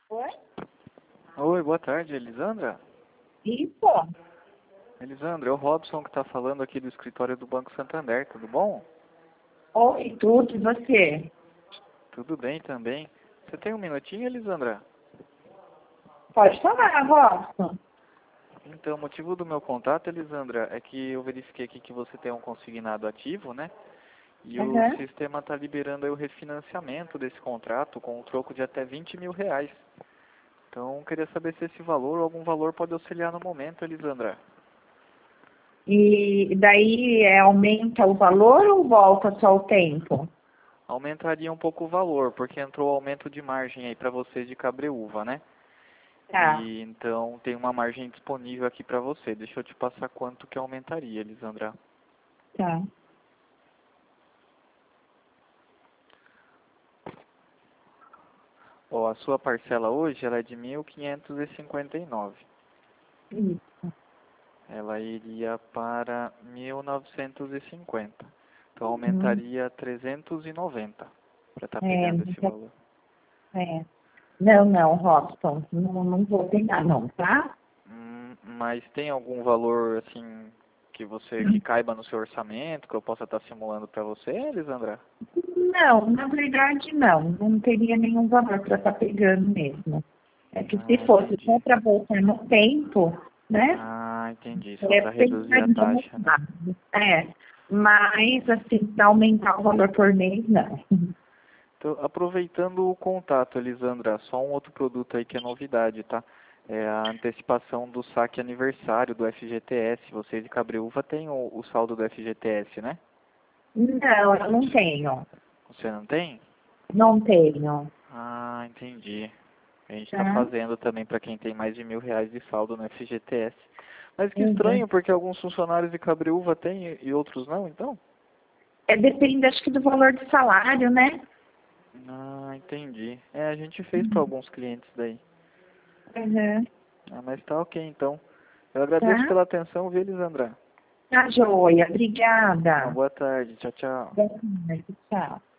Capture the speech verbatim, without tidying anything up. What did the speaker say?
Oi? Oi, boa tarde, Elisandra. Isso? Elisandra, é o Robson que está falando aqui do escritório do Banco Santander, tudo bom? Oi, tudo, e você? Tudo bem também. Você tem um minutinho, Elisandra? Pode falar, Robson. Então, o motivo do meu contato, Elisandra, é que eu verifiquei aqui que você tem um consignado ativo, né? E o Uhum. sistema está liberando aí o refinanciamento desse contrato com um troco de até vinte mil reais. Então, eu queria saber se esse valor ou algum valor pode auxiliar no momento, Elisandra. E daí é, aumenta o valor ou volta só o tempo? Aumentaria um pouco o valor, porque entrou aumento de margem aí para vocês de Cabreúva, né? Tá, E então tem uma margem disponível aqui para você. Deixa eu te passar quanto que aumentaria, Elisandra. tá. Ó, a sua parcela hoje ela é de mil quinhentos e cinquenta e nove. Isso. Ela iria para mil novecentos e cinquenta. Então Hum, aumentaria trezentos e noventa para estar é, pegando esse valor. é. Não, não, Robson, não, não vou pegar não, tá? Hum, mas tem algum valor assim que você que caiba no seu orçamento que eu possa estar simulando para você, Elisandra? Não, na verdade não, não teria nenhum valor para estar pegando mesmo. É que se Ah, fosse só entendi. para voltar no tempo, né? Ah, entendi. Só É, para reduzir a pensaríamos taxa, né? mais. É, mas assim, para aumentar o valor por mês, não. Então, aproveitando o contato, Elisandra, só um outro produto aí que é novidade, tá? É a antecipação do saque aniversário do F G T S. Vocês de Cabreúva têm o, o saldo do F G T S, né? Não, eu não tenho. Você não tem? Não tenho. Ah, entendi. A gente está Tá? fazendo também para quem tem mais de mil reais de saldo no F G T S. Mas que Uhum. estranho, porque alguns funcionários de Cabreúva têm e outros não, então? É, depende, acho que do valor do salário, né? Ah, entendi. É, a gente fez para alguns clientes daí. Uhum. Ah, mas tá ok, então. Eu agradeço Tá? pela atenção, viu, Elisandra? Tá, joia. Uma Obrigada. boa tarde. Tchau, tchau. Boa tarde. Tchau.